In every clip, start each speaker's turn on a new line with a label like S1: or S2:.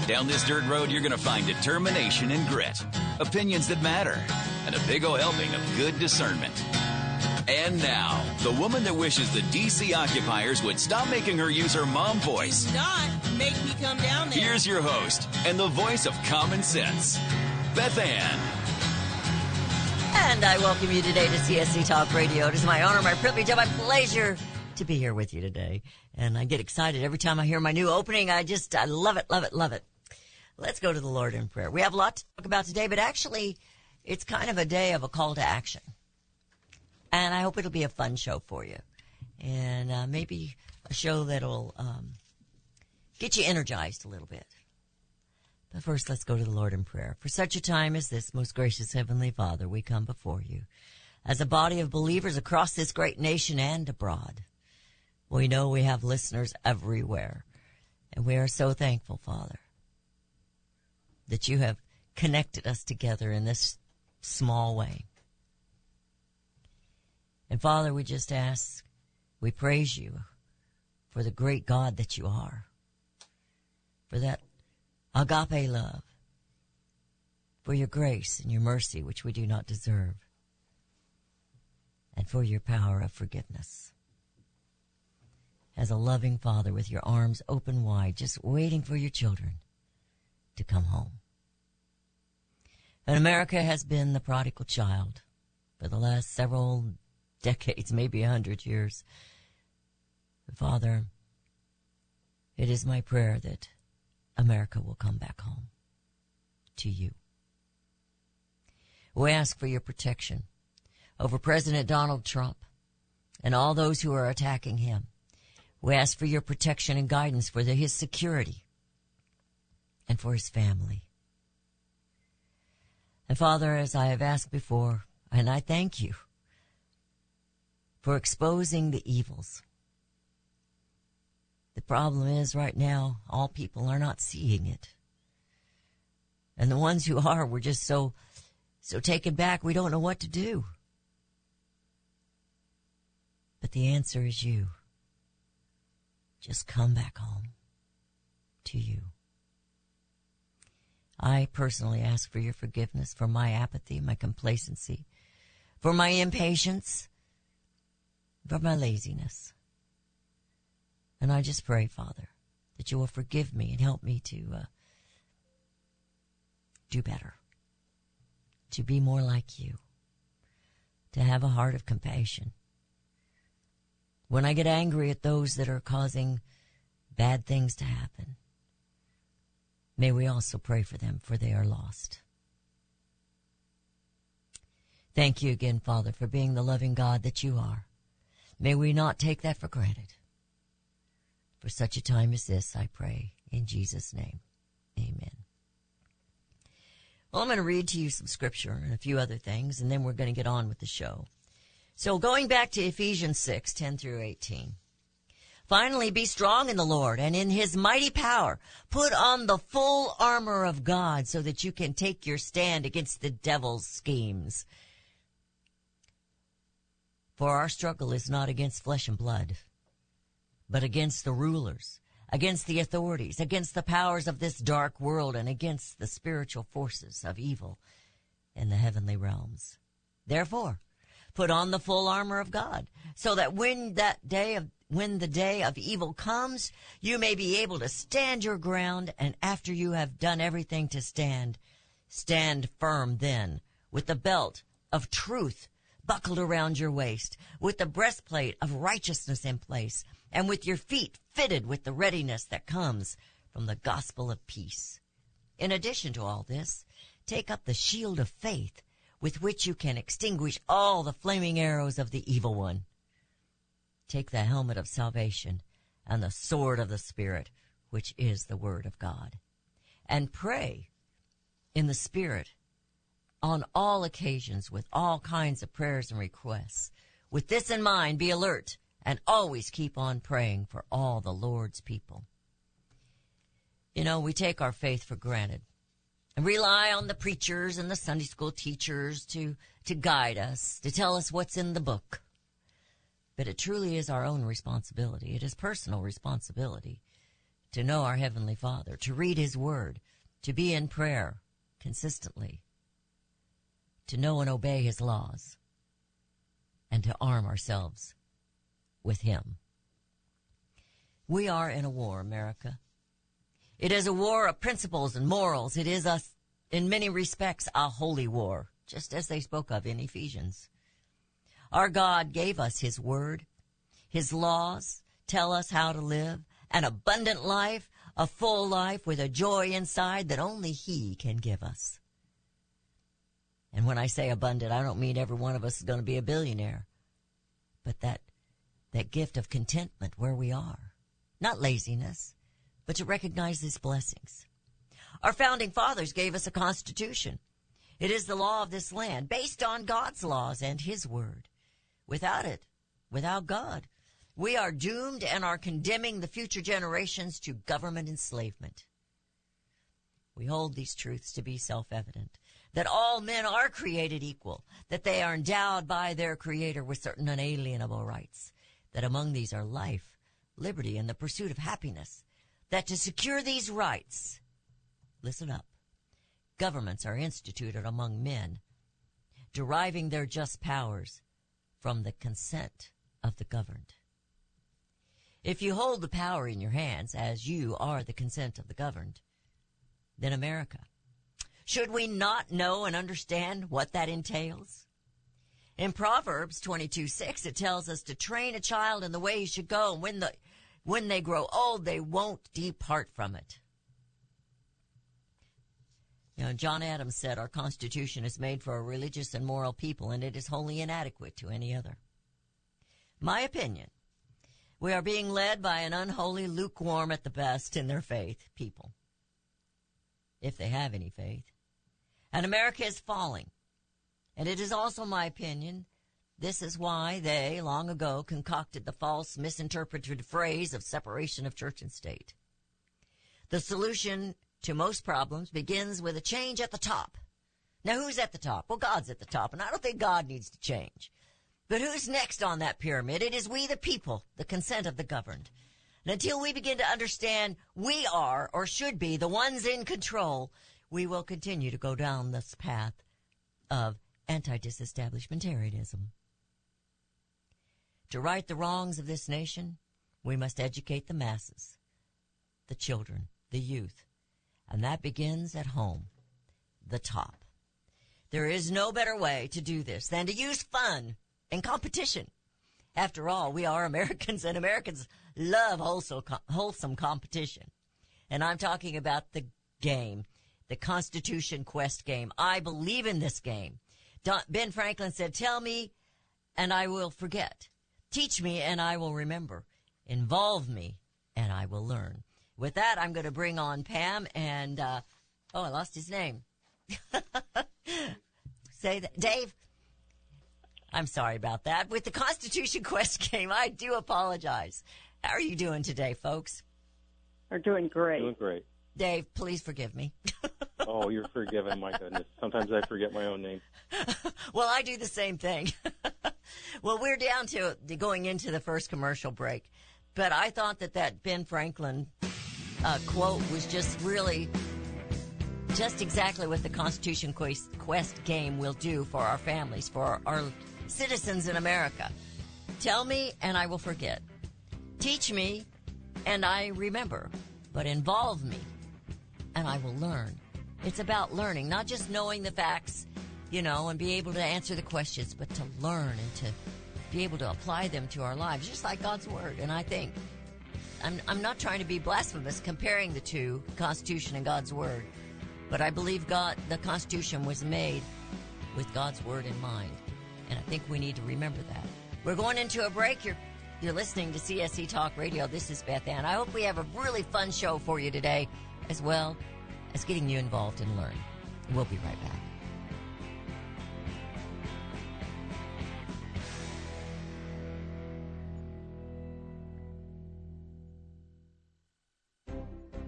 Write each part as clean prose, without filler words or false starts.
S1: Down this dirt road, you're going to find determination and grit, opinions that matter, and a big ol' helping of good discernment. And now, the woman that wishes the D.C. occupiers would stop making her use her mom voice.
S2: Do not make me come down there.
S1: Here's your host and the voice of common sense, Beth Ann.
S3: And I welcome you today to CSC Talk Radio. It is my honor, my privilege, and my pleasure to be here with you today. And I get excited every time I hear my new opening. I love it, love it, love it. Let's go to the Lord in prayer. We have a lot to talk about today, but actually, it's kind of a day of a call to action. And I hope it'll be a fun show for you. And maybe a show that'll get you energized a little bit. But first, let's go to the Lord in prayer. For such a time as this, most gracious Heavenly Father, we come before you as a body of believers across this great nation and abroad. We know we have listeners everywhere. And we are so thankful, Father, that you have connected us together in this small way. And Father, we just ask, we praise you for the great God that you are, for that agape love, for your grace and your mercy, which we do not deserve, and for your power of forgiveness. As a loving Father with your arms open wide, just waiting for your children to come home. And America has been the prodigal child for the last several decades, maybe 100 years. Father, it is my prayer that America will come back home to you. We ask for your protection over President Donald Trump and all those who are attacking him. We ask for your protection and guidance for his security and for his family. And Father, as I have asked before, and I thank you for exposing the evils. The problem is right now, all people are not seeing it. And the ones who are, we're just so taken back, we don't know what to do. But the answer is you. Just come back home to you. I personally ask for your forgiveness for my apathy, my complacency, for my impatience, for my laziness. And I just pray, Father, that you will forgive me and help me to do better, to be more like you, to have a heart of compassion. When I get angry at those that are causing bad things to happen, may we also pray for them, for they are lost. Thank you again, Father, for being the loving God that you are. May we not take that for granted. For such a time as this, I pray in Jesus' name. Amen. Well, I'm going to read to you some scripture and a few other things, and then we're going to get on with the show. So going back to Ephesians 6, 10 through 18. Finally, be strong in the Lord and in his mighty power. Put on the full armor of God so that you can take your stand against the devil's schemes. For our struggle is not against flesh and blood, but against the rulers, against the authorities, against the powers of this dark world, and against the spiritual forces of evil in the heavenly realms. Therefore, put on the full armor of God, so that when the day of evil comes, you may be able to stand your ground, and after you have done everything to stand firm then, with the belt of truth buckled around your waist, with the breastplate of righteousness in place, and with your feet fitted with the readiness that comes from the gospel of peace. In addition to all this, take up the shield of faith, with which you can extinguish all the flaming arrows of the evil one. Take the helmet of salvation and the sword of the Spirit, which is the word of God. And pray in the Spirit on all occasions with all kinds of prayers and requests. With this in mind, be alert and always keep on praying for all the Lord's people. You know, we take our faith for granted and rely on the preachers and the Sunday school teachers to guide us, to tell us what's in the book. But it truly is our own responsibility. It is personal responsibility to know our Heavenly Father, to read His Word, to be in prayer consistently, to know and obey His laws, and to arm ourselves with Him. We are in a war, America. It is a war of principles and morals. It is, in many respects, a holy war, just as they spoke of in Ephesians. Our God gave us His Word. His laws tell us how to live an abundant life, a full life with a joy inside that only He can give us. And when I say abundant, I don't mean every one of us is going to be a billionaire, but that gift of contentment where we are. Not laziness, but to recognize His blessings. Our founding fathers gave us a constitution. It is the law of this land, based on God's laws and His Word. Without it, without God, we are doomed and are condemning the future generations to government enslavement. We hold these truths to be self-evident, that all men are created equal, that they are endowed by their Creator with certain unalienable rights, that among these are life, liberty, and the pursuit of happiness, that to secure these rights, listen up, governments are instituted among men, deriving their just powers from the consent of the governed. If you hold the power in your hands, as you are the consent of the governed, then America, should we not know and understand what that entails? In Proverbs 22:6, it tells us to train a child in the way he should go, and when they grow old, they won't depart from it. You know, John Adams said, our Constitution is made for a religious and moral people, and it is wholly inadequate to any other. My opinion, we are being led by an unholy, lukewarm at the best in their faith people, if they have any faith. And America is falling. And it is also my opinion, this is why they, long ago, concocted the false, misinterpreted phrase of separation of church and state. The solution to most problems begins with a change at the top. Now, who's at the top? Well, God's at the top, and I don't think God needs to change. But who's next on that pyramid? It is we, the people, the consent of the governed. And until we begin to understand we are, or should be, the ones in control, we will continue to go down this path of anti-disestablishmentarianism. To right the wrongs of this nation, we must educate the masses, the children, the youth, and that begins at home, the top. There is no better way to do this than to use fun and competition. After all, we are Americans, and Americans love wholesome competition. And I'm talking about the game, the Constitution Quest game. I believe in this game. Ben Franklin said, tell me and I will forget. Teach me and I will remember. Involve me and I will learn. With that, I'm going to bring on Pam and, I lost his name. Say that. Dave? I'm sorry about that. With the Constitution Quest game, I do apologize. How are you doing today, folks?
S4: We're doing great.
S5: Doing great.
S3: Dave, please forgive me.
S5: Oh, you're forgiven, my goodness. Sometimes I forget my own name.
S3: Well, I do the same thing. Well, we're down to going into the first commercial break. But I thought that Ben Franklin quote was just exactly what the Constitution Quest game will do for our families, for our citizens in America. Tell me and I will forget. Teach me and I remember. But involve me and I will learn. It's about learning, not just knowing the facts, and be able to answer the questions, but to learn and to be able to apply them to our lives, just like God's Word. And I think, I'm not trying to be blasphemous comparing the two, Constitution and God's Word, but I believe the Constitution was made with God's Word in mind. And I think we need to remember that. We're going into a break. You're listening to CSC Talk Radio. This is Beth Ann. I hope we have a really fun show for you today, as well as getting you involved and learn. We'll be right back.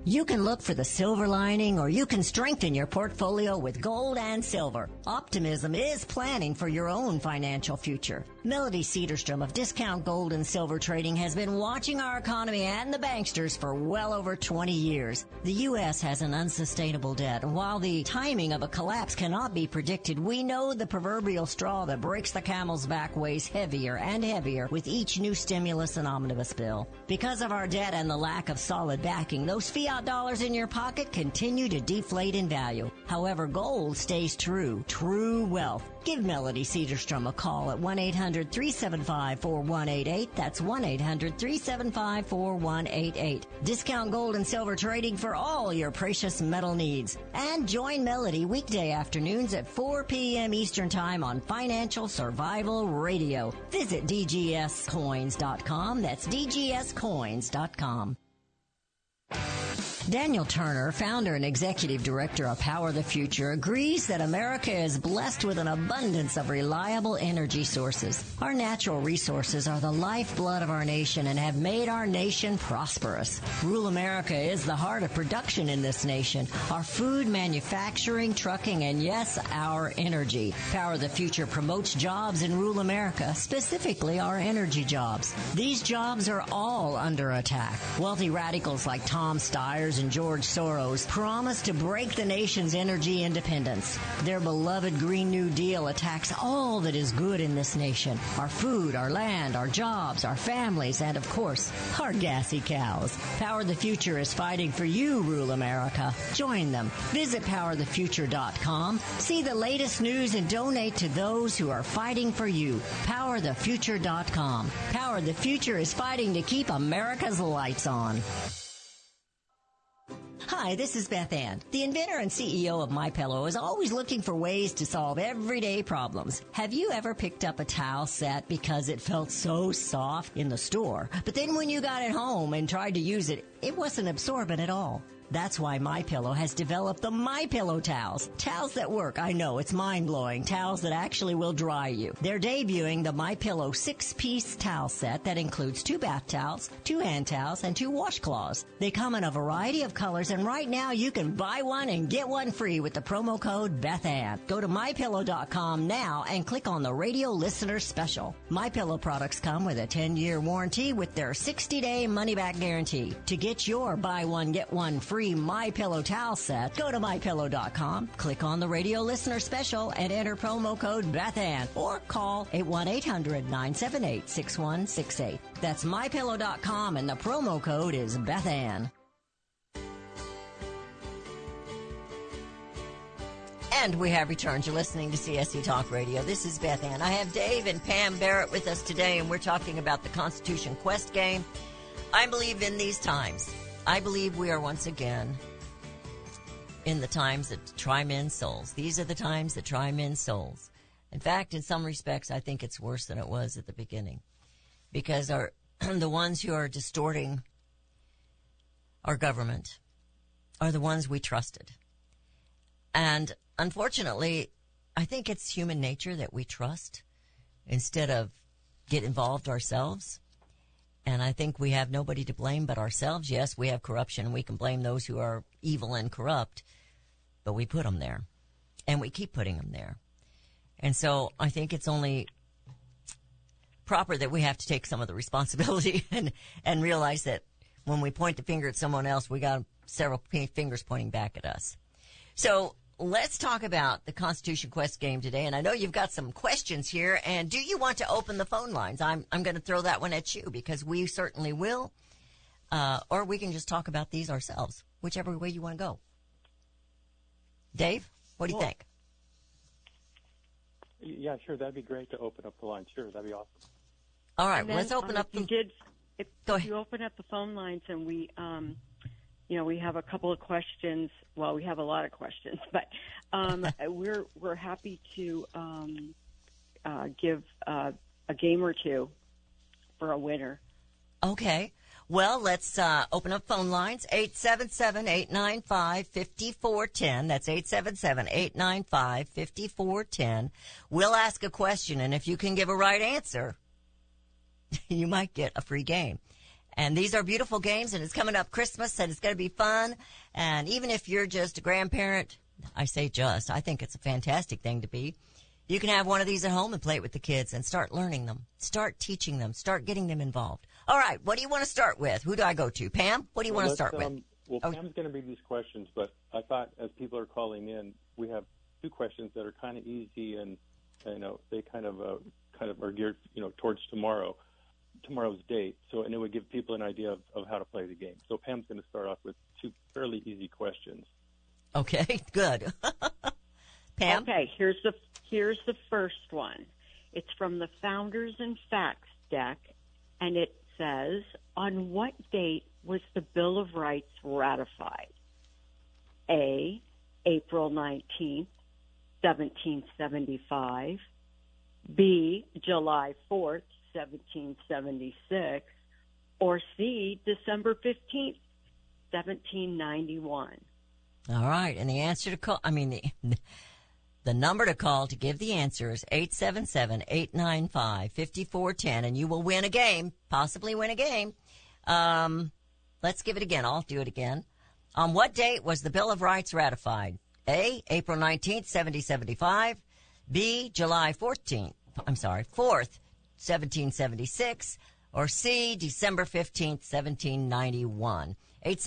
S3: You can look for the silver lining, or you can strengthen your portfolio with gold and silver. Optimism is planning for your own financial future. Melody Cedarstrom of Discount Gold and Silver Trading has been watching our economy and the banksters for well over 20 years. The U.S. has an unsustainable debt, and while the timing of a collapse cannot be predicted, we know the proverbial straw that breaks the camel's back weighs heavier and heavier with each new stimulus and omnibus bill. Because of our debt and the lack of solid backing, those fiat dollars in your pocket continue to deflate in value. However, gold stays true wealth. Give Melody Cedarstrom a call at 1-800-375-4188. That's 1-800-375-4188. Discount Gold and Silver Trading for all your precious metal needs. And join Melody weekday afternoons at 4 p.m. Eastern Time on Financial Survival Radio. Visit dgscoins.com. That's dgscoins.com. Daniel Turner, founder and executive director of Power the Future, agrees that America is blessed with an abundance of reliable energy sources. Our natural resources are the lifeblood of our nation and have made our nation prosperous. Rural America is the heart of production in this nation. Our food, manufacturing, trucking, and yes, our energy. Power the Future promotes jobs in rural America, specifically our energy jobs. These jobs are all under attack. Wealthy radicals like Tom Stiers and George Soros promise to break the nation's energy independence. Their beloved Green New Deal attacks all that is good in this nation. Our food, our land, our jobs, our families, and of course, our gassy cows. Power the Future is fighting for you, rural America. Join them. Visit PowerTheFuture.com. See the latest news and donate to those who are fighting for you. PowerTheFuture.com. Power the Future is fighting to keep America's lights on. Hi, this is Beth Ann. The inventor and CEO of MyPillow is always looking for ways to solve everyday problems. Have you ever picked up a towel set because it felt so soft in the store, but then when you got it home and tried to use it, it wasn't absorbent at all? That's why MyPillow has developed the MyPillow towels. Towels that work. I know, it's mind-blowing. Towels that actually will dry you. They're debuting the MyPillow 6-piece towel set that includes 2 bath towels, 2 hand towels, and 2 washcloths. They come in a variety of colors, and right now you can buy one and get one free with the promo code BethAnn. Go to MyPillow.com now and click on the radio listener special. MyPillow products come with a 10-year warranty with their 60-day money-back guarantee. To get your buy one, get one free MyPillow towel set, go to MyPillow.com, click on the radio listener special, and enter promo code BethAnn, or call 1-800-978-6168. That's MyPillow.com, and the promo code is BethAnn. And we have returned. You're listening to CSC Talk Radio. This is Beth Ann. I have Dave and Pam Barrett with us today, and we're talking about the Constitution Quest game. I believe in these times. I believe we are once again in the times that try men's souls. These are the times that try men's souls. In fact, in some respects, I think it's worse than it was at the beginning, because the ones who are distorting our government are the ones we trusted. And unfortunately, I think it's human nature that we trust instead of get involved ourselves. And I think we have nobody to blame but ourselves. Yes, we have corruption, and we can blame those who are evil and corrupt, but we put them there, and we keep putting them there. And so I think it's only proper that we have to take some of the responsibility and realize that when we point the finger at someone else, we got several fingers pointing back at us. So let's talk about the Constitution Quest game today. And I know you've got some questions here. And do you want to open the phone lines? I'm going to throw that one at you, because we certainly will. Or we can just talk about these ourselves, whichever way you want to go. Dave, what do you think?
S5: Yeah, sure. That'd be great to open up the line. Sure, that'd be awesome.
S3: All right, well, let's open up
S4: If you open up the phone lines and we have a couple of questions. Well, we have a lot of questions, but we're happy to give a game or two for a winner.
S3: Okay. Well, let's open up phone lines. 877-895-5410. That's 877-895-5410. We'll ask a question, and if you can give a right answer, you might get a free game. And these are beautiful games, and it's coming up Christmas, and it's going to be fun. And even if you're just a grandparent, I say just, I think it's a fantastic thing to be. You can have one of these at home and play it with the kids and start learning them, start teaching them, start getting them involved. All right, what do you want to start with? Who do I go to? Pam, what do you want to start with?
S5: Well, Pam's going to be these questions, but I thought as people are calling in, we have two questions that are kind of easy, and they kind of are geared towards tomorrow's date. So, and it would give people an idea of how to play the game. So Pam's going to start off with two fairly easy questions.
S3: Okay, good. Pam?
S4: Okay, here's the first one. It's from the Founders and Facts deck, and it says, on what date was the Bill of Rights ratified? A, April 19th, 1775. B, July 4th, 1776. Or C, December 15th, 1791.
S3: All right, and the answer to call, the number to call to give the answer is 877-895-5410, and you will win a game, possibly win a game. Let's give it again. I'll do it again. On what date was the Bill of Rights ratified? A, April 19th, 1775. B, July 4th, 1776. Or C, December 15th, 1791.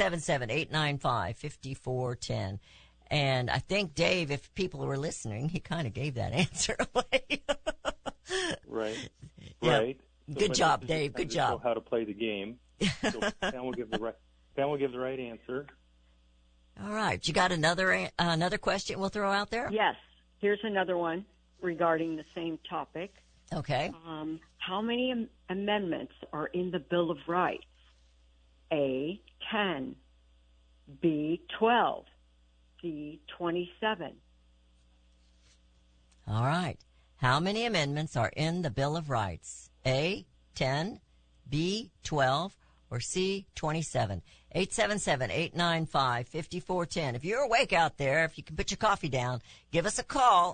S3: 877-895-5410. And I think, Dave, if people were listening, he kind of gave that answer away.
S5: Right.
S3: Yeah.
S5: Right.
S3: Good job, Dave. Good job.
S5: Know how to play the game. So Pam will give the right answer.
S3: All right. You got another question we'll throw out there?
S4: Yes. Here's another one regarding the same topic.
S3: Okay.
S4: How many amendments are in the Bill of Rights? A, 10. B, 12. C, 27.
S3: All right. How many amendments are in the Bill of Rights? A, 10, B, 12, or C, 27. 877-895-5410. If you're awake out there, if you can put your coffee down, give us a call,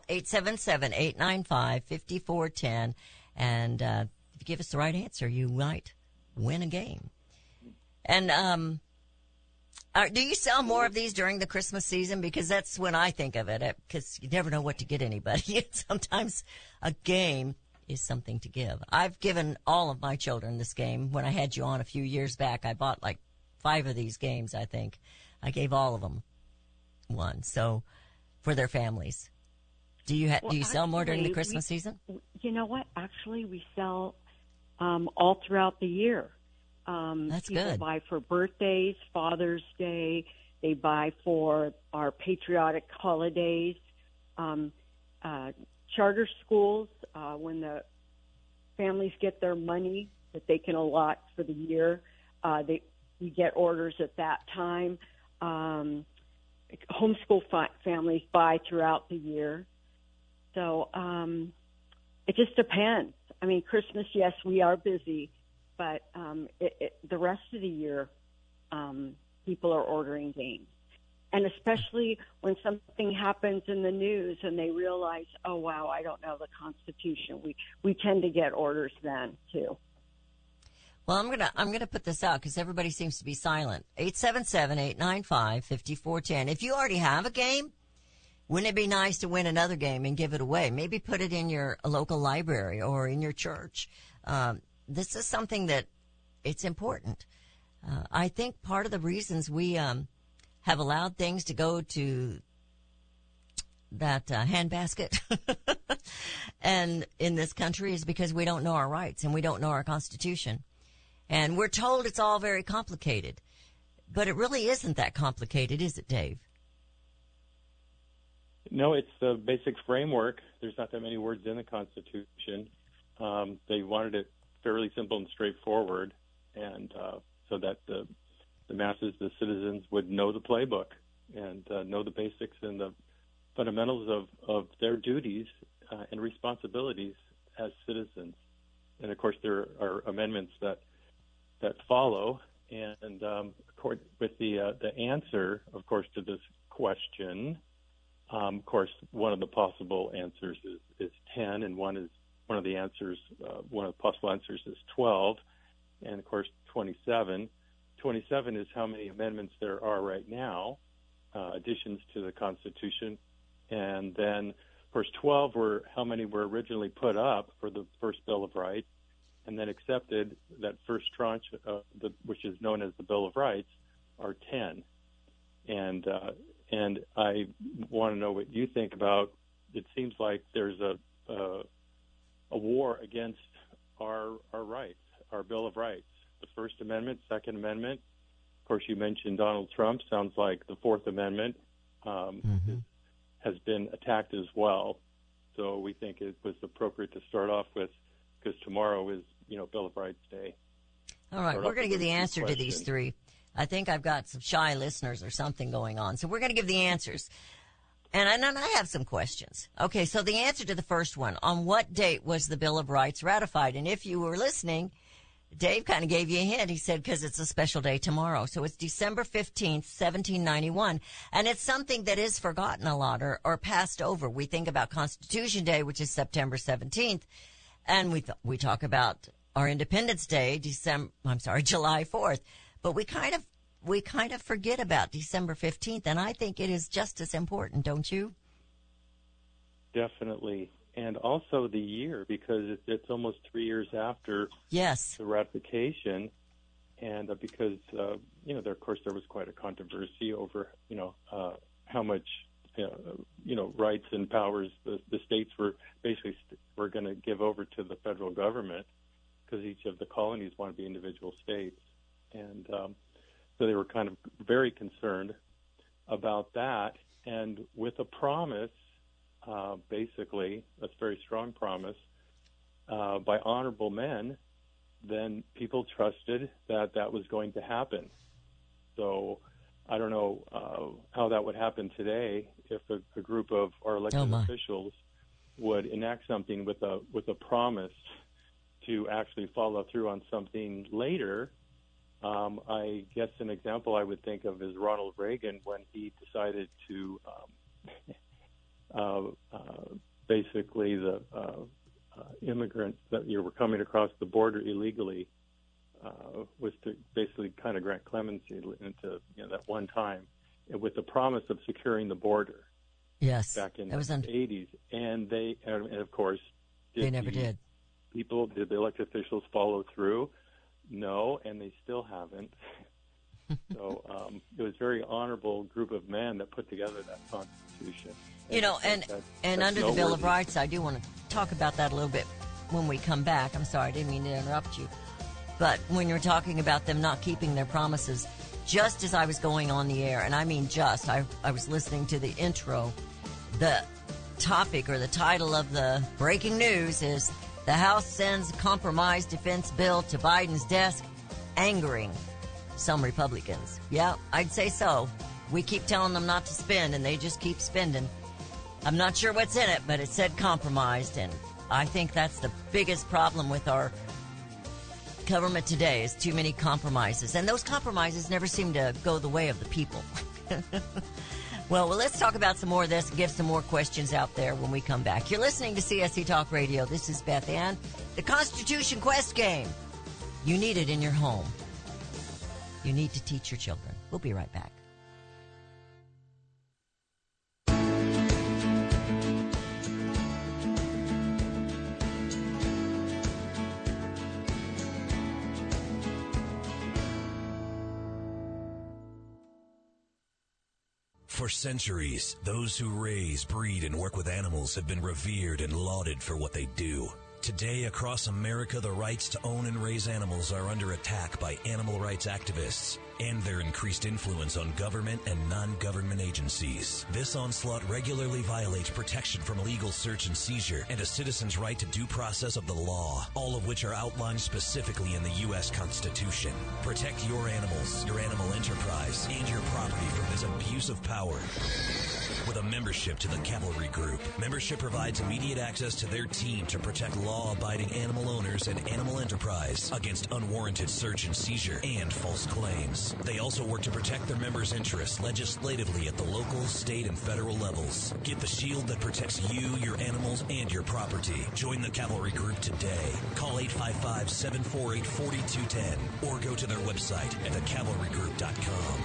S3: 877-895-5410. And if you give us the right answer, you might win a game. And do you sell more of these during the Christmas season? Because that's when I think of it, because you never know what to get anybody. Sometimes a game is something to give. I've given all of my children this game. When I had you on a few years back, I bought like 5 of these games, I think. I gave all of them one, so for their families. Do you sell more during the Christmas season?
S4: You know what? Actually, we sell all throughout the year.
S3: That's
S4: people
S3: good.
S4: Buy for birthdays, Father's Day. They buy for our patriotic holidays. Charter schools, when the families get their money that they can allot for the year, we get orders at that time. Homeschool families buy throughout the year. So it just depends. I mean, Christmas, yes, we are busy, but the rest of the year, people are ordering games. And especially when something happens in the news and they realize, oh, wow, I don't know the Constitution. We tend to get orders then, too.
S3: Well, I'm gonna put this out because everybody seems to be silent. 877-895-5410. If you already have a game, wouldn't it be nice to win another game and give it away? Maybe put it in your local library or in your church. This is something that it's important. I think part of the reasons we have allowed things to go to that handbasket and in this country is because we don't know our rights and we don't know our Constitution. And we're told it's all very complicated. But it really isn't that complicated, is it, Dave?
S5: No, it's the basic framework. There's not that many words in the Constitution. They wanted it fairly simple and straightforward, and so that the masses, the citizens, would know the playbook and know the basics and the fundamentals of their duties and responsibilities as citizens. And, of course, there are amendments that follow. And with the answer, of course, to this question, of course, one of the possible answers is 10, and one of the possible answers is 12. and, of course, 27. 27 is how many amendments there are right now, additions to the Constitution. And then, of course, 12 were how many were originally put up for the first Bill of Rights, and then accepted. That first tranche, which is known as the Bill of Rights, are 10. And I want to know what you think about. It seems like there's a war against our rights, our Bill of Rights, the First Amendment, Second Amendment. Of course, you mentioned Donald Trump. Sounds like the Fourth Amendment has been attacked as well. So we think it was appropriate to start off with, because tomorrow is, Bill of Rights Day.
S3: All right, we're going to give the answer to these three. I think I've got some shy listeners or something going on. So we're going to give the answers. And I have some questions. Okay, so the answer to the first one, on what date was the Bill of Rights ratified? And if you were listening, Dave kind of gave you a hint. He said, because it's a special day tomorrow. So it's December 15th, 1791. And it's something that is forgotten a lot or passed over. We think about Constitution Day, which is September 17th. And we talk about our Independence Day, July 4th. But we kind of forget about December 15th. And I think it is just as important, don't you?
S5: Definitely. And also the year, because it's almost 3 years after the ratification, and because of course there was quite a controversy over how much rights and powers the states were going to give over to the federal government, because each of the colonies want to be individual states, and so they were kind of very concerned about that, and with a promise. Basically, a very strong promise by honorable men, then people trusted that was going to happen. So I don't know how that would happen today if a group of our elected officials would enact something with a promise to actually follow through on something later. I guess an example I would think of is Ronald Reagan, when he decided to basically the immigrants that were coming across the border illegally was to basically kind of grant clemency into that one time, with the promise of securing the border.
S3: Yes,
S5: back in the 80s, and of course
S3: they never did.
S5: Did the elected officials follow through? No, and they still haven't. So it was a very honorable group of men that put together that Constitution. And
S3: under the Bill of Rights, I do want to talk about that a little bit when we come back. I'm sorry, I didn't mean to interrupt you. But when you're talking about them not keeping their promises, just as I was going on the air, and I mean just, I was listening to the intro, the topic or the title of the breaking news is, the House sends compromise defense bill to Biden's desk, angering some Republicans. Yeah, I'd say so. We keep telling them not to spend, and they just keep spending. I'm not sure what's in it, but it said compromised, and I think that's the biggest problem with our government today, is too many compromises. And those compromises never seem to go the way of the people. Well, let's talk about some more of this and give some more questions out there when we come back. You're listening to CSC Talk Radio. This is Beth Ann. The Constitution Quest game. You need it in your home. You need to teach your children. We'll be right back.
S6: For centuries, those who raise, breed, and work with animals have been revered and lauded for what they do. Today, across America, the rights to own and raise animals are under attack by animal rights activists and their increased influence on government and non-government agencies. This onslaught regularly violates protection from illegal search and seizure and a citizen's right to due process of the law, all of which are outlined specifically in the U.S. Constitution. Protect your animals, your animal enterprise, and your property property from this abuse of power. With a membership to the Cavalry Group, membership provides immediate access to their team to protect law-abiding animal owners and animal enterprise against unwarranted search and seizure and false claims. They also work to protect their members' interests legislatively at the local, state, and federal levels. Get the shield that protects you, your animals, and your property. Join the Cavalry Group today. Call 855-748-4210 or go to their website at thecavalrygroup.com.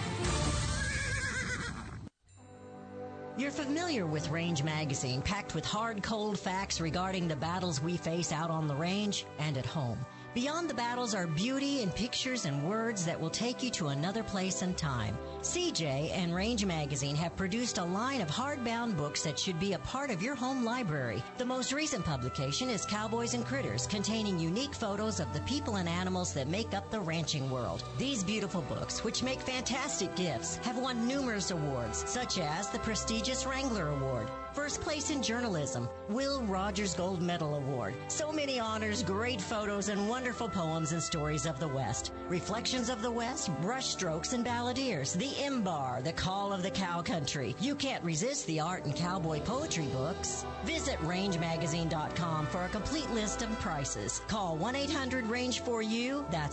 S7: You're familiar with Range Magazine, packed with hard, cold facts regarding the battles we face out on the range and at home. Beyond the battles are beauty and pictures and words that will take you to another place and time. CJ and Range Magazine have produced a line of hardbound books that should be a part of your home library. The most recent publication is Cowboys and Critters, containing unique photos of the people and animals that make up the ranching world. These beautiful books, which make fantastic gifts, have won numerous awards, such as the prestigious Wrangler Award, First Place in Journalism, Will Rogers Gold Medal Award. So many honors, great photos, and wonderful poems and stories of the West. Reflections of the West, Brushstrokes and Balladeers, The Imbar, The Call of the Cow Country. You can't resist the art and cowboy poetry books. Visit rangemagazine.com for a complete list of prices. Call 1-800-RANGE-4U. That's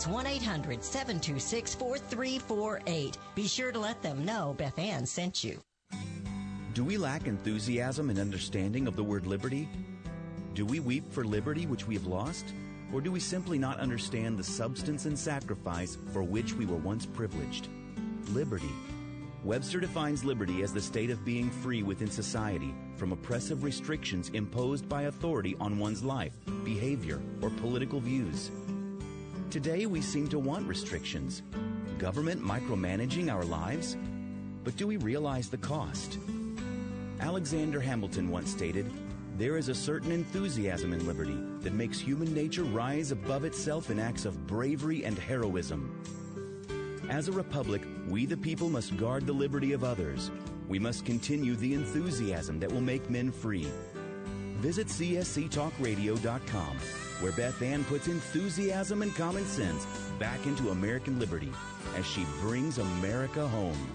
S7: 1-800-726-4348. Be sure to let them know Beth Ann sent you.
S8: Do we lack enthusiasm and understanding of the word liberty? Do we weep for liberty which we have lost? Or do we simply not understand the substance and sacrifice for which we were once privileged? Liberty. Webster defines liberty as the state of being free within society from oppressive restrictions imposed by authority on one's life, behavior, or political views. Today we seem to want restrictions. Government micromanaging our lives? But do we realize the cost? Alexander Hamilton once stated, "There is a certain enthusiasm in liberty that makes human nature rise above itself in acts of bravery and heroism." As a republic, we the people must guard the liberty of others. We must continue the enthusiasm that will make men free. Visit csctalkradio.com, where Beth Ann puts enthusiasm and common sense back into American liberty as she brings America home.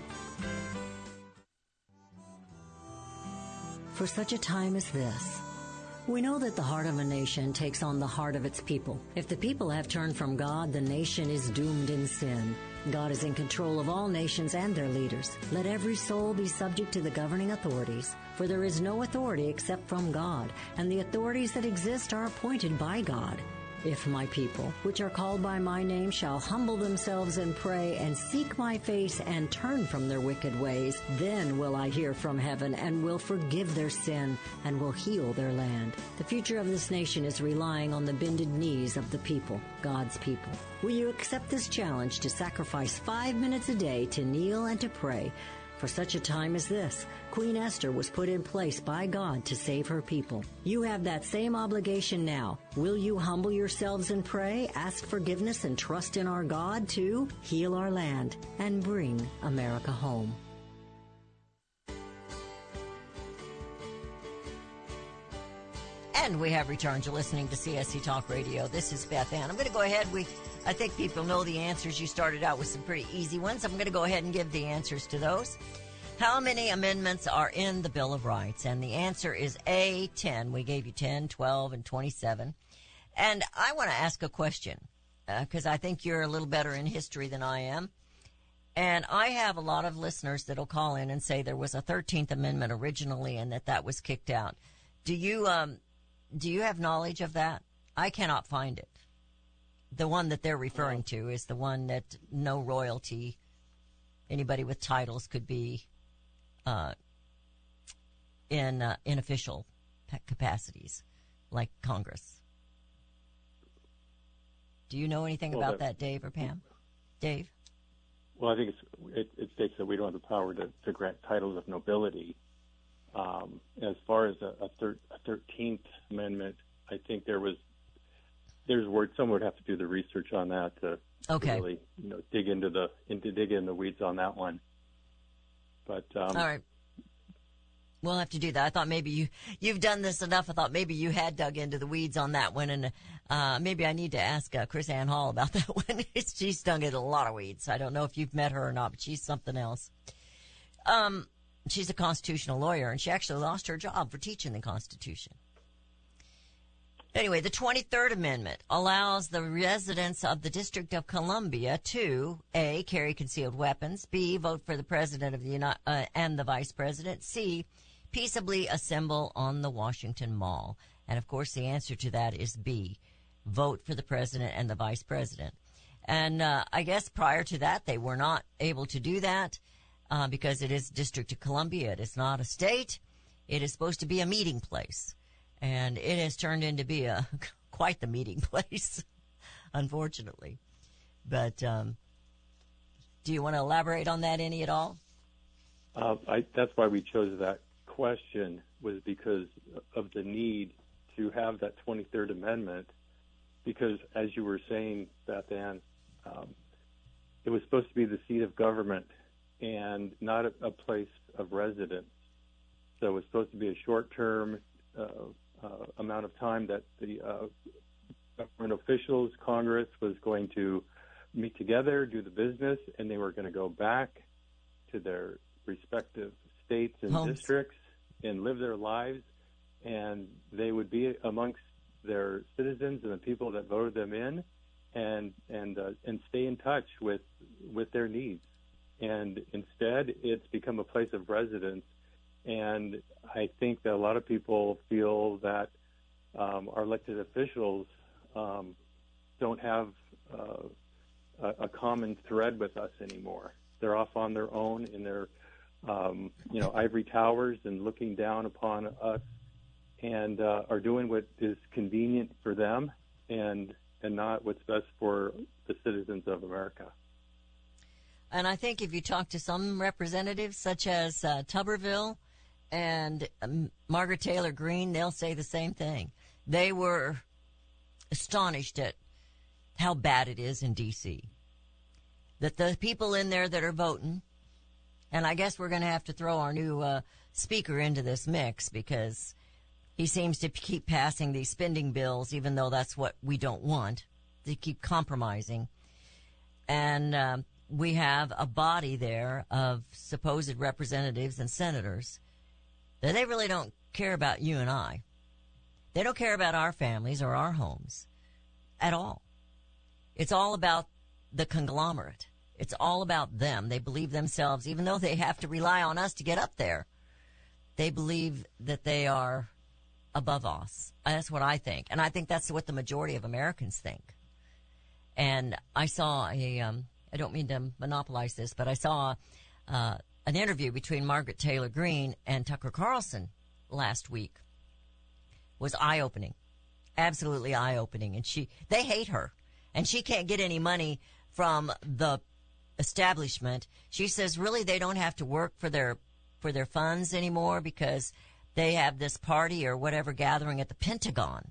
S7: For such a time as this, we know that the heart of a nation takes on the heart of its people. If the people have turned from God, the nation is doomed in sin. God is in control of all nations and their leaders. Let every soul be subject to the governing authorities, for there is no authority except from God, and the authorities that exist are appointed by God. If my people, which are called by my name, shall humble themselves and pray and seek my face and turn from their wicked ways, then will I hear from heaven and will forgive their sin and will heal their land. The future of this nation is relying on the bended knees of the people, God's people. Will you accept this challenge to sacrifice 5 minutes a day to kneel and to pray? For such a time as this, Queen Esther was put in place by God to save her people. You have that same obligation now. Will you humble yourselves and pray, ask forgiveness, and trust in our God to heal our land and bring America home?
S3: And we have returned to listening to CSC Talk Radio. This is Beth Ann. I'm going to go ahead. I think people know the answers. You started out with some pretty easy ones. I'm going to go ahead and give the answers to those. How many amendments are in the Bill of Rights? And the answer is A, 10. We gave you 10, 12, and 27. And I want to ask a question, because I think you're a little better in history than I am. And I have a lot of listeners that'll call in and say there was a 13th Amendment originally and that was kicked out. Do you have knowledge of that? I cannot find it. The one that they're referring to is the one that no royalty, anybody with titles could be in official capacities, like Congress. Do you know anything about that, Dave or Pam? Dave?
S5: Well, I think it states that we don't have the power to grant titles of nobility. As far as a 13th Amendment, I think there's words. Someone would have to do the research on that to really, dig in the weeds on that one. But all
S3: right, we'll have to do that. I thought maybe you've done this enough. I thought maybe you had dug into the weeds on that one, and maybe I need to ask Chris Ann Hall about that one. She's dug in a lot of weeds. I don't know if you've met her or not, but she's something else. She's a constitutional lawyer, and she actually lost her job for teaching the Constitution. Anyway, the 23rd Amendment allows the residents of the District of Columbia to, A, carry concealed weapons, B, vote for the President of the and the Vice President, C, peaceably assemble on the Washington Mall. And, of course, the answer to that is B, vote for the President and the Vice President. And I guess prior to that, they were not able to do that because it is District of Columbia. It is not a state. It is supposed to be a meeting place. And it has turned into be quite the meeting place, unfortunately. But do you want to elaborate on that any at all?
S5: That's why we chose that question, was because of the need to have that 23rd Amendment, because as you were saying, Beth Ann, it was supposed to be the seat of government and not a place of residence. So it was supposed to be a short-term amount of time that the government officials, Congress, was going to meet together, do the business, and they were going to go back to their respective states and districts and live their lives, and they would be amongst their citizens and the people that voted them in, and stay in touch with their needs. And instead, it's become a place of residence. And I think that a lot of people feel that our elected officials don't have a common thread with us anymore. They're off on their own in their, ivory towers and looking down upon us, and are doing what is convenient for them and not what's best for the citizens of America.
S3: And I think if you talk to some representatives, such as Tuberville and Margaret Taylor Greene, they'll say the same thing. They were astonished at how bad it is in D.C. That the people in there that are voting, and I guess we're going to have to throw our new speaker into this mix, because he seems to keep passing these spending bills, even though that's what we don't want. They keep compromising. And we have a body there of supposed representatives and senators that they really don't care about you and I. They don't care about our families or our homes at all. It's all about the conglomerate. It's all about them. They believe themselves, even though they have to rely on us to get up there, they believe that they are above us. That's what I think. And I think that's what the majority of Americans think. And I saw I don't mean to monopolize this, but I saw an interview between Margaret Taylor Greene and Tucker Carlson last week. Was eye-opening, absolutely eye-opening. And they hate her, and she can't get any money from the establishment. She says really they don't have to work for their funds anymore because they have this party or whatever gathering at the Pentagon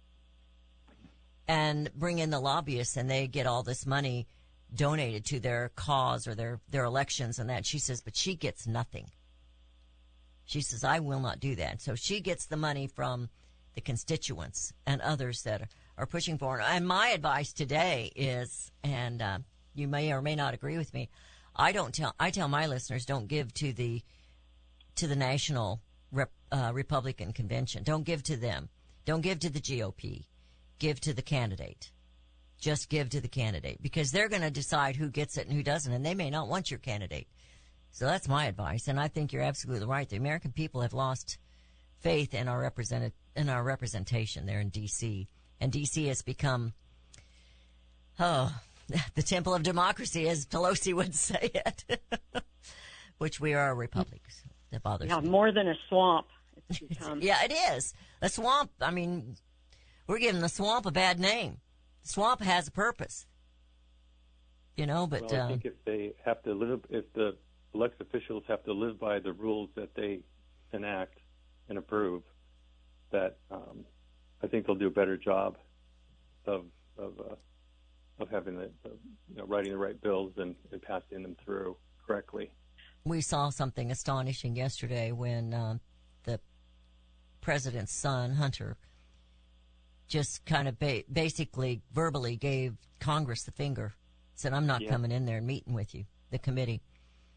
S3: and bring in the lobbyists, and they get all this money donated to their cause or their elections and that. She says, but she gets nothing. She says, I will not do that. So she gets the money from the constituents and others that are pushing for her. And my advice today is, and you may or may not agree with me, I tell my listeners, don't give to the National Republican Convention. Don't give to them. Don't give to the GOP. Give to the candidate. Just give to the candidate, because they're going to decide who gets it and who doesn't, and they may not want your candidate. So that's my advice, and I think you're absolutely right. The American people have lost faith in our representation there in D.C., and D.C. has become, the temple of democracy, as Pelosi would say it, which we are a republic. That bothers me.
S4: More than a swamp. It's become.
S3: Yeah, it is. A swamp, I mean, we're giving the swamp a bad name. The swamp has a purpose, but...
S5: Well, I think if the elected officials have to live by the rules that they enact and approve, that I think they'll do a better job of having writing the right bills and passing them through correctly.
S3: We saw something astonishing yesterday when the president's son, Hunter, just kind of basically verbally gave Congress the finger, said, I'm not coming in there and meeting with you, the committee.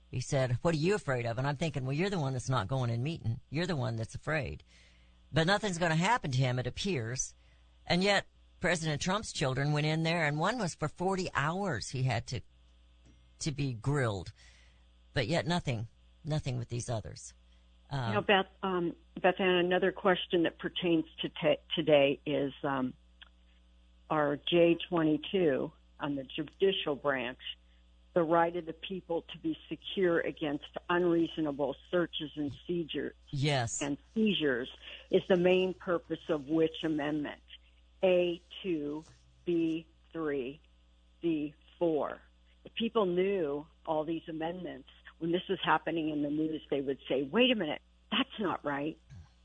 S3: He said, what are you afraid of? And I'm thinking, well, you're the one that's not going and meeting. You're the one that's afraid. But nothing's going to happen to him, it appears. And yet, President Trump's children went in there, and one was for 40 hours he had to be grilled. But yet nothing with these others.
S4: Beth Ann, another question that pertains to today is our J22 on the judicial branch, the right of the people to be secure against unreasonable searches and seizures.
S3: Yes.
S4: And seizures is the main purpose of which amendment? A2, B3, D4. If people knew all these amendments, when this was happening in the news, they would say, wait a minute, that's not right.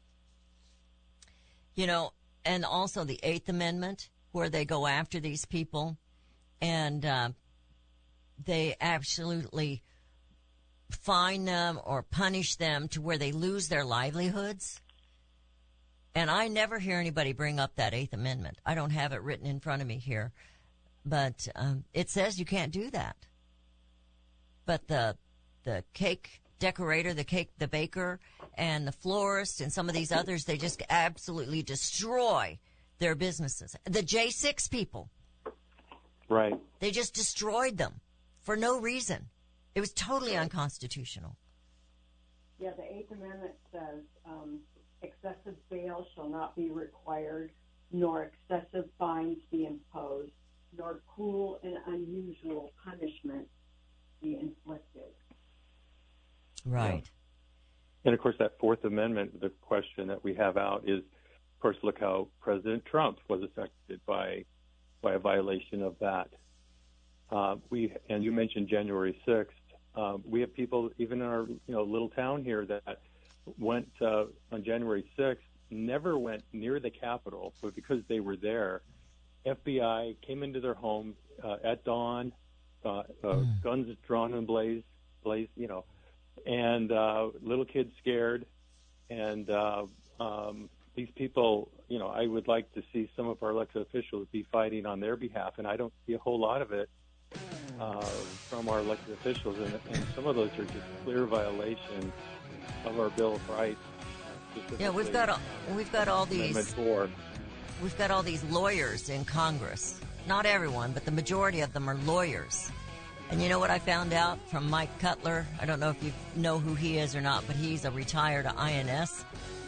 S3: And also the Eighth Amendment, where they go after these people and they absolutely fine them or punish them to where they lose their livelihoods. And I never hear anybody bring up that Eighth Amendment. I don't have it written in front of me here, but it says you can't do that. But the cake decorator, the baker, and the florist, and some of these others, they just absolutely destroy their businesses. The J6 people.
S5: Right.
S3: They just destroyed them for no reason. It was totally unconstitutional.
S4: Yeah, the Eighth Amendment says excessive bail shall not be required, nor excessive fines be imposed, nor cruel and unusual punishment be inflicted.
S3: Right.
S5: Yeah. And, of course, that Fourth Amendment, the question that we have out is, of course, look how President Trump was affected by a violation of that. And you mentioned January 6th. We have people, even in our little town here, that went on January 6th, never went near the Capitol, but because they were there, FBI came into their home at dawn, guns drawn and blaze, and little kids scared. And these people, I would like to see some of our elected officials be fighting on their behalf, and I don't see a whole lot of it from our elected officials, and some of those are just clear violations of our Bill of Rights.
S3: Yeah, we've got all these. We've got all these lawyers in Congress. Not everyone, but the majority of them are lawyers. And you know what I found out from Mike Cutler? I don't know if you know who he is or not, but he's a retired INS.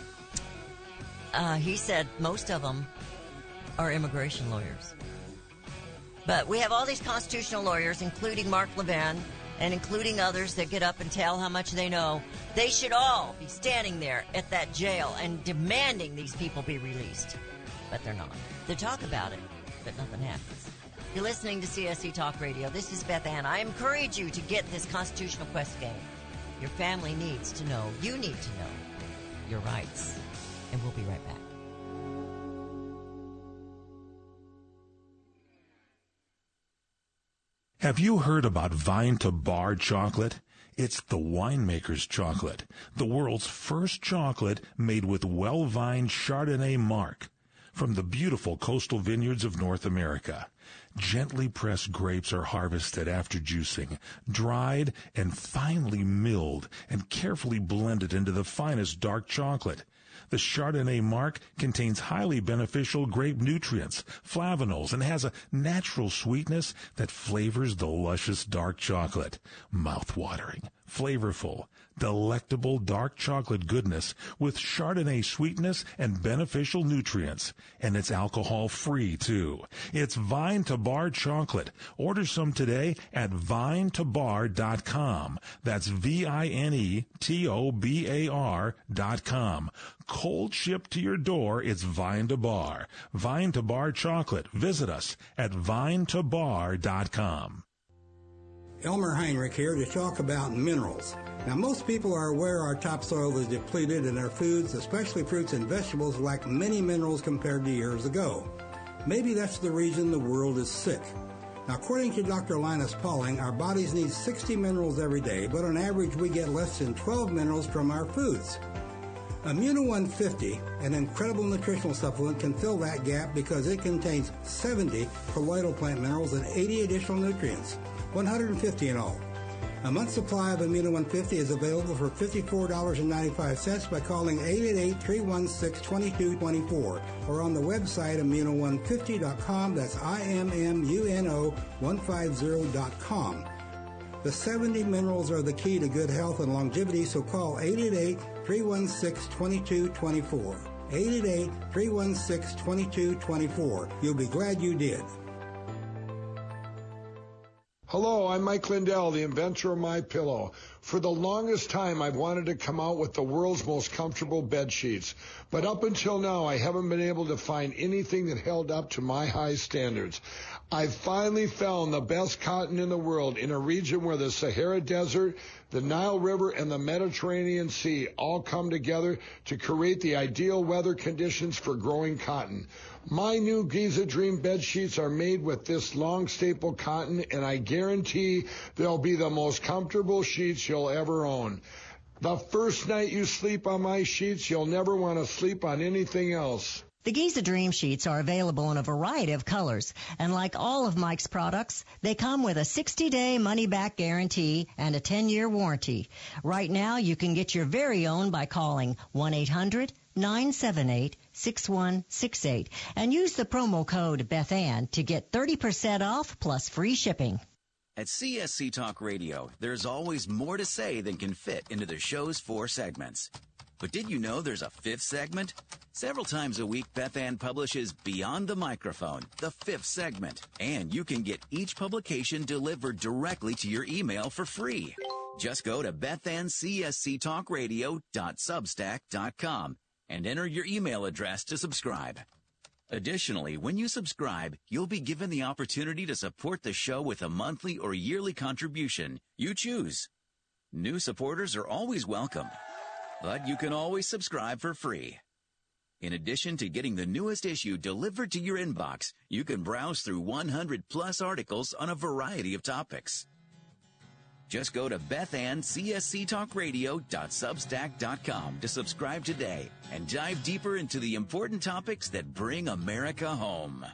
S3: He said most of them are immigration lawyers. But we have all these constitutional lawyers, including Mark Levin, and including others that get up and tell how much they know. They should all be standing there at that jail and demanding these people be released. But they're not. They talk about it, but nothing happens. You're listening to CSC Talk Radio. This is Beth Ann. I encourage you to get this Constitutional Quest game. Your family needs to know. You need to know your rights. And we'll be right back.
S9: Have you heard about Vine to Bar chocolate? It's the winemaker's chocolate, the world's first chocolate made with well-vined Chardonnay marc from the beautiful coastal vineyards of North America. Gently pressed grapes are harvested after juicing, dried and finely milled and carefully blended into the finest dark chocolate. The Chardonnay marc contains highly beneficial grape nutrients, flavanols, and has a natural sweetness that flavors the luscious dark chocolate. Mouth-watering, flavorful, delectable dark chocolate goodness with Chardonnay sweetness and beneficial nutrients. And it's alcohol-free, too. It's Vine to Bar chocolate. Order some today at vinetobar.com. That's VINETOBAR.com. Cold shipped to your door, it's Vine to Bar. Vine to Bar chocolate. Visit us at vinetobar.com.
S10: Elmer Heinrich here to talk about minerals. Now, most people are aware our topsoil is depleted and our foods, especially fruits and vegetables, lack many minerals compared to years ago. Maybe that's the reason the world is sick. Now, according to Dr. Linus Pauling, our bodies need 60 minerals every day, but on average we get less than 12 minerals from our foods. Immuno 150, an incredible nutritional supplement, can fill that gap because it contains 70 colloidal plant minerals and 80 additional nutrients, 150 in all. A month's supply of Amino 150 is available for $54.95 by calling 888-316-2224 or on the website amino150.com. That's IMMUNO150.com. The 70 minerals are the key to good health and longevity, so call 888-316-2224. 888-316-2224. You'll be glad you did.
S11: Hello, I'm Mike Lindell, the inventor of MyPillow. For the longest time, I've wanted to come out with the world's most comfortable bed sheets. But up until now, I haven't been able to find anything that held up to my high standards. I finally found the best cotton in the world in a region where the Sahara Desert, the Nile River, and the Mediterranean Sea all come together to create the ideal weather conditions for growing cotton. My new Giza Dream bed sheets are made with this long staple cotton, and I guarantee they'll be the most comfortable sheets you'll ever own. The first night you sleep on my sheets, you'll never want to sleep on anything else.
S12: The Giza Dream Sheets are available in a variety of colors, and like all of Mike's products, they come with a 60-day money-back guarantee and a 10-year warranty. Right now, you can get your very own by calling 1-800-978-6168 and use the promo code BethAnn to get 30% off plus free shipping.
S1: At CSC Talk Radio, there's always more to say than can fit into the show's 4 segments. But did you know there's a 5th segment? Several times a week, Beth Ann publishes Beyond the Microphone, the 5th segment. And you can get each publication delivered directly to your email for free. Just go to bethancscsctalkradio.substack.com and enter your email address to subscribe. Additionally, when you subscribe, you'll be given the opportunity to support the show with a monthly or yearly contribution. You choose. New supporters are always welcome, but you can always subscribe for free. In addition to getting the newest issue delivered to your inbox, you can browse through 100-plus articles on a variety of topics. Just go to bethancscsctalkradio.substack.com to subscribe today and dive deeper into the important topics that bring America home.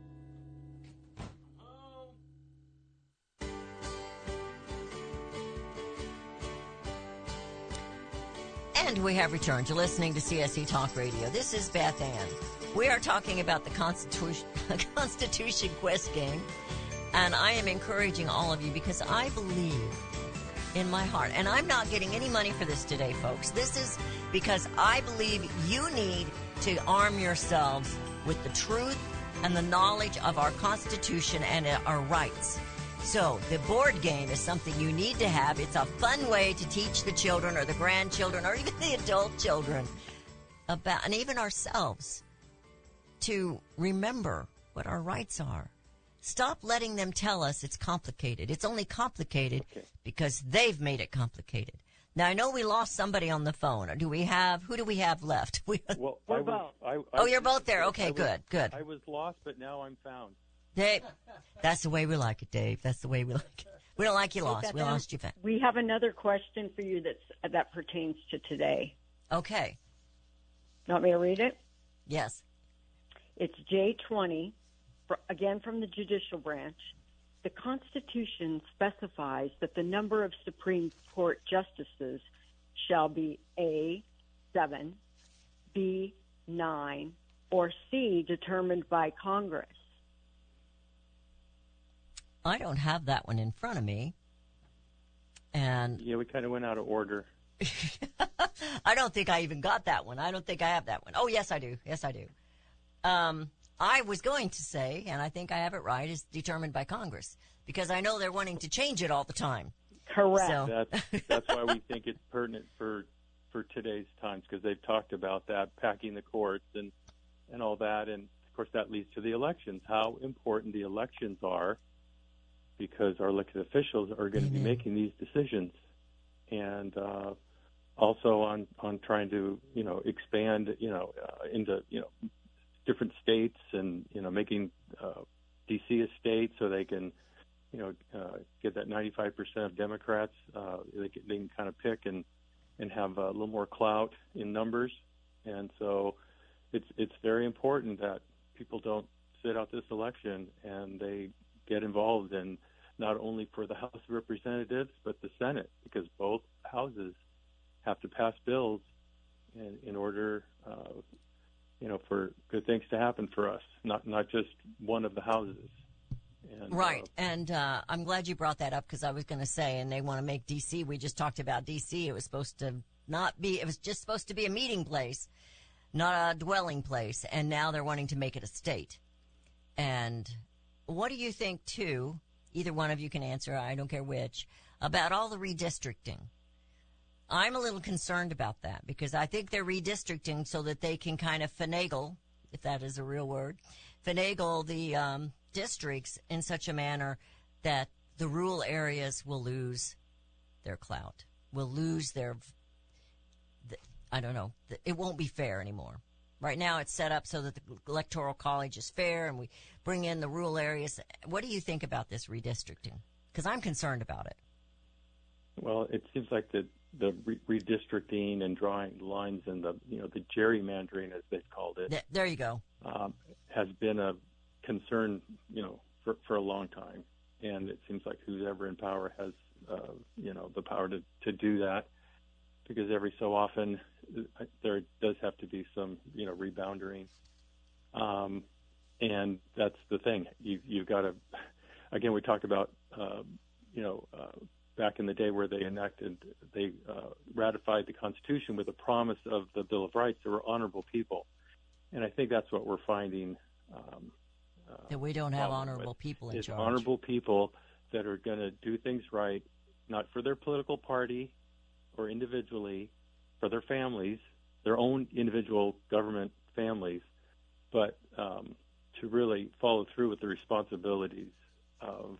S3: And we have returned to listening to CSC Talk Radio. This is Beth Ann. We are talking about the Constitution Quest game, and I am encouraging all of you because I believe in my heart, and I'm not getting any money for this today, folks. This is because I believe you need to arm yourselves with the truth and the knowledge of our Constitution and our rights. So the board game is something you need to have. It's a fun way to teach the children or the grandchildren or even the adult children about, and even ourselves, to remember what our rights are. Stop letting them tell us it's complicated. It's only complicated because they've made it complicated. Now, I know we lost somebody on the phone. Who do we have left?
S4: We're both.
S3: You're both there. Okay, good.
S5: I was lost, but now I'm found.
S3: Dave, that's the way we like it, Dave. That's the way we like it. We don't like you lost. We lost you found.
S4: We have another question for you that pertains to today.
S3: Okay.
S4: You want me to read it?
S3: Yes.
S4: It's J20, again from the judicial branch. The Constitution specifies that the number of Supreme Court justices shall be A, 7, B, 9, or C, determined by Congress.
S3: I don't have that one in front of me. And
S5: yeah, we kind of went out of order.
S3: I don't think I even got that one. I don't think I have that one. Oh, yes, I do. Yes, I do. I was going to say, and I think I have it right, is determined by Congress, because I know they're wanting to change it all the time.
S4: Correct.
S3: So.
S5: That's why we think it's pertinent for today's times, because they've talked about that, packing the courts and all that. And, of course, that leads to the elections, how important the elections are, because our elected officials are going to be making these decisions. And also on trying to, expand, into, different states and, making D.C. a state so they can, get that 95% of Democrats. They can kind of pick and have a little more clout in numbers. And so it's very important that people don't sit out this election and they get involved and not only for the House of Representatives but the Senate, because both houses have to pass bills in order, for good things to happen for us, not just one of the houses. And,
S3: right, and I'm glad you brought that up, because I was going to say, and they want to make D.C., we just talked about D.C., it was supposed to not be, it was just supposed to be a meeting place, not a dwelling place, and now they're wanting to make it a state. And what do you think, too, either one of you can answer, I don't care which, about all the redistricting? I'm a little concerned about that, because I think they're redistricting so that they can kind of finagle, if that is a real word, finagle the districts in such a manner that the rural areas will lose their clout, will lose their, it won't be fair anymore. Right now it's set up so that the Electoral College is fair and we bring in the rural areas. What do you think about this redistricting? Because I'm concerned about it.
S5: Well, it seems like the redistricting and drawing lines and the gerrymandering, as they've called it.
S3: There you go.
S5: Has been a concern, for a long time. And it seems like whoever in power has, the power to do that, because every so often there does have to be some, rebounding. And that's the thing. You've got to, again, we talked about, back in the day where they ratified the Constitution with a promise of the Bill of Rights. They were honorable people. And I think that's what we're finding.
S3: That we don't have honorable people in charge.
S5: Honorable people that are going to do things right, not for their political party or individually, for their families, their own individual government families, but to really follow through with the responsibilities of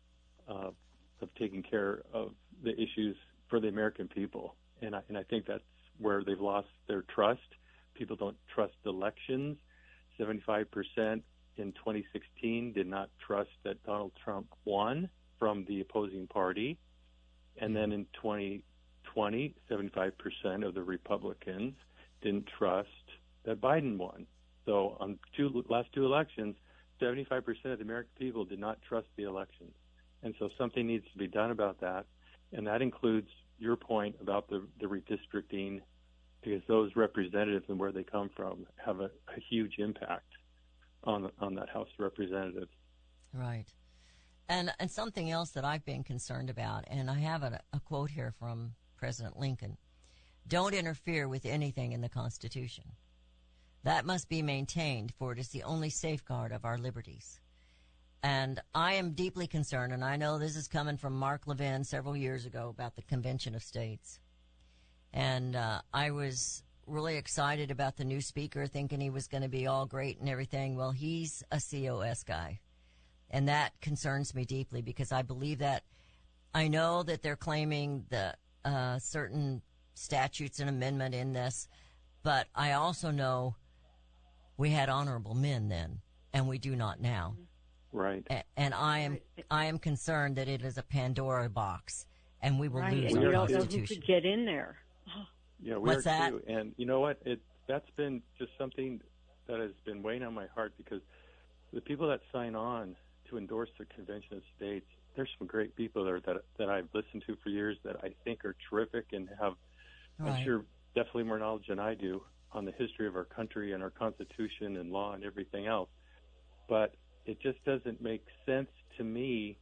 S5: taking care of the issues for the American people. And I think that's where they've lost their trust. People don't trust elections. 75% in 2016 did not trust that Donald Trump won from the opposing party. And then in 2020, 75% of the Republicans didn't trust that Biden won. So on last two elections, 75% of the American people did not trust the elections. And so something needs to be done about that. And that includes your point about the redistricting, because those representatives and where they come from have a huge impact on that House of Representatives.
S3: Right. And something else that I've been concerned about, and I have a quote here from President Lincoln: "Don't interfere with anything in the Constitution. That must be maintained, for it is the only safeguard of our liberties." And I am deeply concerned, and I know this is coming from Mark Levin several years ago about the Convention of States. And I was really excited about the new speaker, thinking he was going to be all great and everything. Well, he's a COS guy. And that concerns me deeply, because I believe that, I know that they're claiming the certain statutes and amendment in this, but I also know we had honorable men then, and we do not now.
S5: Right.
S3: And I am concerned that it is a Pandora box, and we will lose
S4: and
S3: our
S4: you don't
S3: Constitution.
S4: know who could get in there.
S5: Yeah, we
S3: What's
S5: are
S3: that?
S5: too. And you know what? That's been just something that has been weighing on my heart, because the people that sign on to endorse the Convention of States, there's some great people there that I've listened to for years that I think are terrific and have,
S3: Right.
S5: I'm sure, definitely more knowledge than I do on the history of our country and our Constitution and law and everything else. But it just doesn't make sense to me.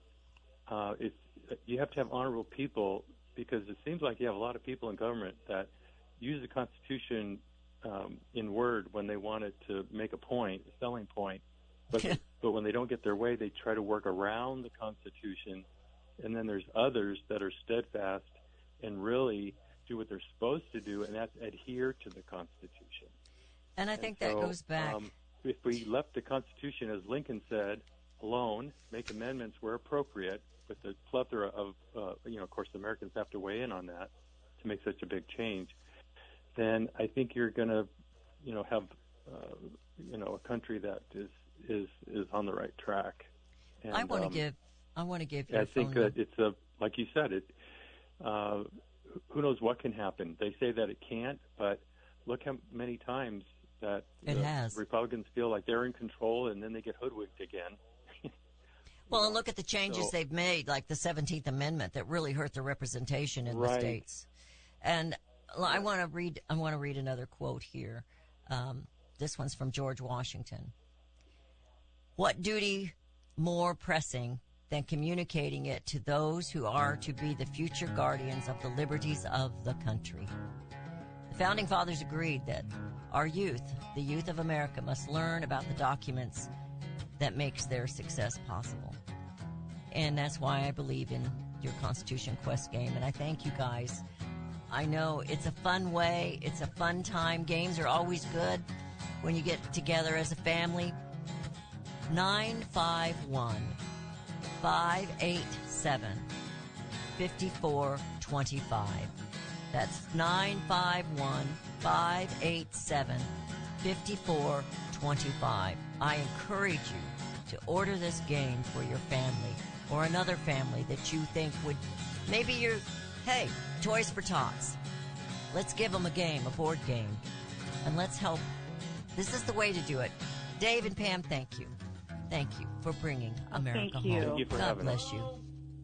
S5: You have to have honorable people, because it seems like you have a lot of people in government that use the Constitution in word when they want it to make a point, a selling point. But when they don't get their way, they try to work around the Constitution. And then there's others that are steadfast and really do what they're supposed to do, and that's adhere to the Constitution.
S3: And I think that goes back.
S5: If we left the Constitution, as Lincoln said, alone, make amendments where appropriate, with the plethora of, of course, the Americans have to weigh in on that to make such a big change, then I think you're going to, have, a country that is on the right track. And,
S3: I want to give you
S5: I think that it's like you said, who knows what can happen. They say that it can't, but look how many times that
S3: it has.
S5: Republicans feel like they're in control, and then they get hoodwinked again.
S3: Well, and look at the changes they've made, like the 17th Amendment, that really hurt the representation in the states. And I want to read another quote here. This one's from George Washington. What duty more pressing than communicating it to those who are to be the future guardians of the liberties of the country? The Founding Fathers agreed that our youth, the youth of America, must learn about the documents that makes their success possible. And that's why I believe in your Constitution Quest game, and I thank you guys. I know it's a fun way, it's a fun time. Games are always good when you get together as a family. 951-587-5425. That's 951-587-5425. I encourage you to order this game for your family or another family that you think would, maybe you're, hey, Toys for Tots. Let's give them a game, a board game, and let's help. This is the way to do it. Dave and Pam, thank you. Thank you for bringing America home.
S5: Thank you for
S3: God
S5: having
S3: bless
S5: us.
S3: you.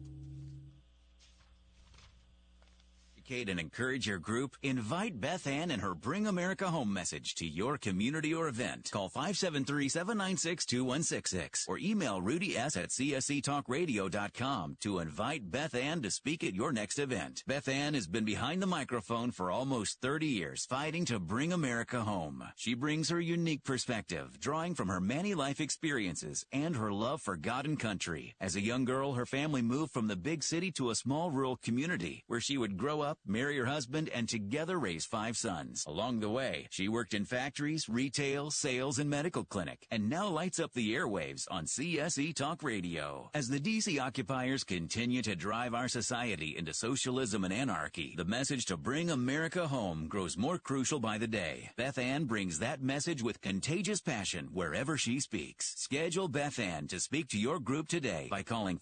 S1: And encourage your group, invite Beth Ann and her Bring America Home message to your community or event. Call 573-796-2166 or email Rudy S. at csctalkradio.com to invite Beth Ann to speak at your next event. Beth Ann has been behind the microphone for almost 30 years, fighting to bring America home. She brings her unique perspective, drawing from her many life experiences and her love for God and country. As a young girl, her family moved from the big city to a small rural community where she would grow up, marry her husband, and together raise 5 sons. Along the way, she worked in factories, retail, sales, and medical clinic, and now lights up the airwaves on CSE Talk Radio. As the DC occupiers continue to drive our society into socialism and anarchy, the message to bring America home grows more crucial by the day. Beth Ann brings that message with contagious passion wherever she speaks. Schedule Beth Ann to speak to your group today by calling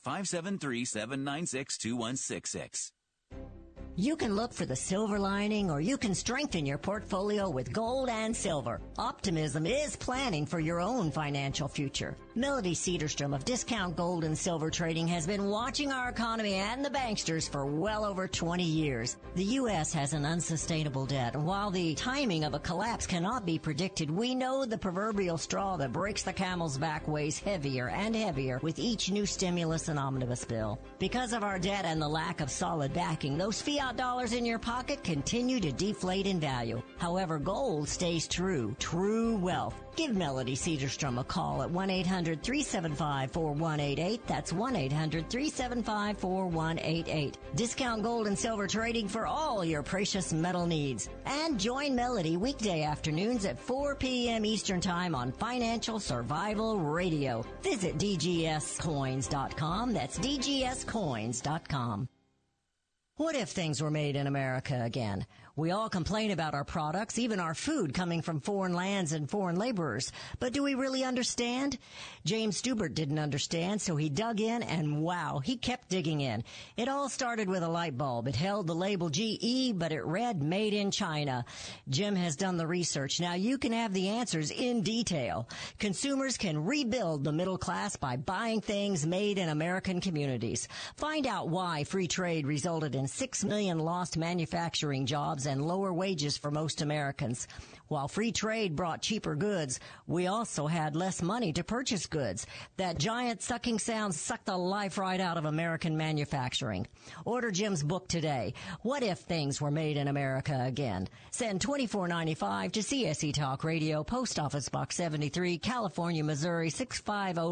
S1: 573-796-2166.
S7: You can look for the silver lining, or you can strengthen your portfolio with gold and silver. Optimism is planning for your own financial future. Melody Cedarstrom of Discount Gold and Silver Trading has been watching our economy and the banksters for well over 20 years. The U.S. has an unsustainable debt, and while the timing of a collapse cannot be predicted, we know the proverbial straw that breaks the camel's back weighs heavier and heavier with each new stimulus and omnibus bill. Because of our debt and the lack of solid backing, those fiat dollars in your pocket continue to deflate in value. However, gold stays true wealth. Give Melody Cedarstrom a call at 1-800-375-4188. That's 1-800-375-4188. Discount Gold and Silver Trading for all your precious metal needs. And join Melody weekday afternoons at 4 p.m. Eastern Time on Financial Survival Radio. Visit dgscoins.com. That's dgscoins.com. What if things were made in America again? We all complain about our products, even our food, coming from foreign lands and foreign laborers. But do we really understand? James Stubert didn't understand, so he dug in, and wow, he kept digging in. It all started with a light bulb. It held the label GE, but it read Made in China. Jim has done the research. Now you can have the answers in detail. Consumers can rebuild the middle class by buying things made in American communities. Find out why free trade resulted in 6 million lost manufacturing jobs and lower wages for most Americans. While free trade brought cheaper goods, we also had less money to purchase goods. That giant sucking sound sucked the life right out of American manufacturing. Order Jim's book today, What If Things Were Made in America Again? Send $24.95 to CSE Talk Radio, Post Office Box 73, California, Missouri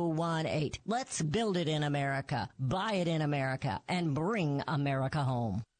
S7: 65018. Let's build it in America, buy it in America, and bring America home.